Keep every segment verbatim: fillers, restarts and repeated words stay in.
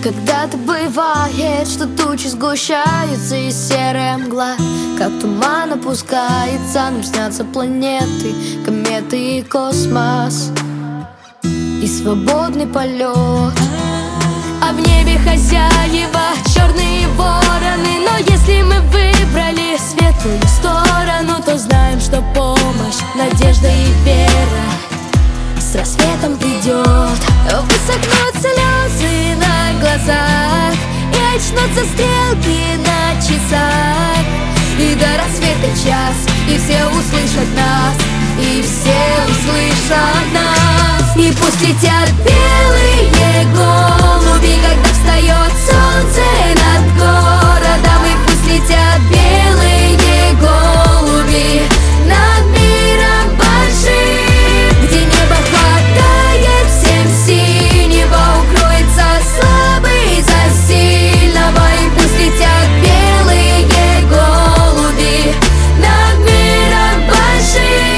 Когда-то бывает, что тучи сгущаются и серая мгла, как туман опускается, нам снятся планеты, кометы и космос, и свободный полет. А в небе хозяева, черные вороны. Но если мы выбрали светлую сторону, то знаем, что помощь, надежда и вера с рассветом придет. Высохнут слезы на глазах, и очнутся стрелки на часах, и до рассвета час, и все услышат нас, и все услышат нас. И пусть летят белые голуби, когда встает солнце над городом. И пусть летят белые голуби над миром большим, где небо хватает всем синего, укроется слабый за сильного. И пусть летят белые голуби над миром большим.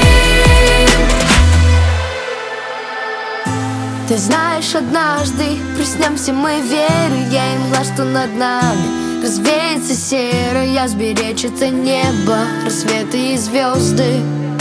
Ты знаешь, однажды приснемся мы верой, я и мгла, что над нами развеется серое, сберечь это небо, рассветы и звезды.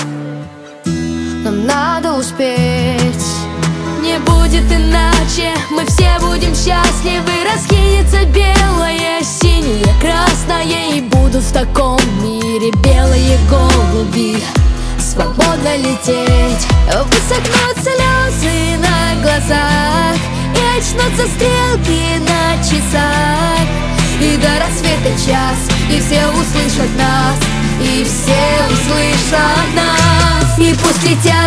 Нам надо успеть, не будет иначе, мы все будем счастливы. Раскинется белое, синее, красное, и будут в таком мире белые голуби свободно лететь. Высохнут слезы на глазах, и очнутся стрелки на часах, и до рассвета час, и все услышат нас, и все услышат нас. И пусть летят